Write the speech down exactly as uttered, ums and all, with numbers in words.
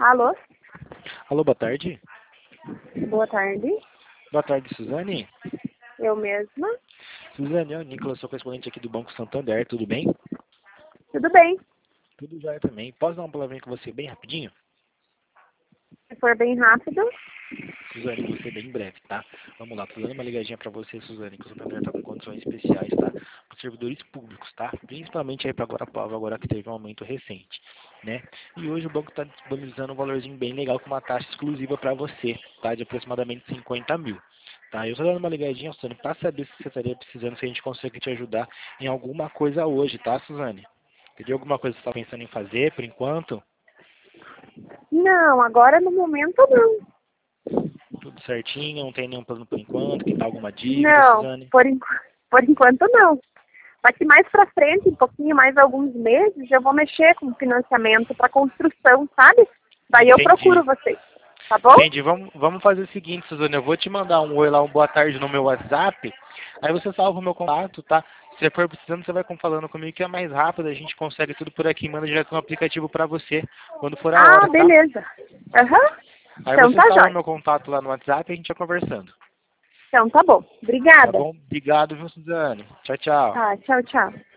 Alô? Alô, boa tarde. Boa tarde. Boa tarde, Suzane. Eu mesma. Suzane, eu, Nicolas, sou correspondente aqui do Banco Santander, tudo bem? Tudo bem. Tudo jóia também. Posso dar uma palavrinha com você bem rapidinho? Se for bem rápido. Suzane, vou ser bem breve, tá? Vamos lá, tô dando uma ligadinha pra você, Suzane, que o Santander tá com condições especiais, tá? Para servidores públicos, tá? Principalmente aí pra agora, agora que teve um aumento recente, né? E hoje o banco tá disponibilizando um valorzinho bem legal com uma taxa exclusiva pra você, tá? De aproximadamente cinquenta mil. Tá, eu tô dando uma ligadinha, Suzane, pra saber se você estaria precisando, se a gente consegue te ajudar em alguma coisa hoje, tá, Suzane? Teria alguma coisa que você tá pensando em fazer, por enquanto? Não, agora no momento não. Tudo certinho, não tem nenhum plano por enquanto, que tá alguma dívida, Não, Suzane? por, enqu por enquanto não. Só que mais pra frente, um pouquinho mais alguns meses, eu vou mexer com financiamento para construção, sabe? Daí eu procuro Entendi. vocês, tá bom? Entendi. Vamos, vamos fazer o seguinte, Suzane, eu vou te mandar um oi lá, um boa tarde no meu WhatsApp, aí você salva o meu contato, tá? Se for precisando, você vai falando comigo que é mais rápido, a gente consegue tudo por aqui, manda direto um aplicativo pra você, quando for a Ah, hora, tá? beleza. Aham. Aí Então você tá salva o jóia. meu contato lá no WhatsApp e a gente vai conversando. Então tá bom. Tá Obrigada. bom? Obrigado, viu, Suzane? Tchau, tchau. Tá, tchau, tchau.